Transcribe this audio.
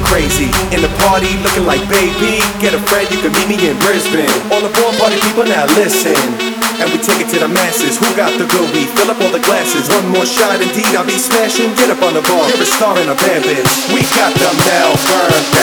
crazy. In the party, looking like baby. Get a friend, you can meet me in Brisbane. All aboard party people, now listen. And we take it to the masses. Who got the good weed? Fill up all the glasses. One more shot, indeed, I'll be smashing. Get up on the bar, you're a star in a band, bitch. We got the Melbourne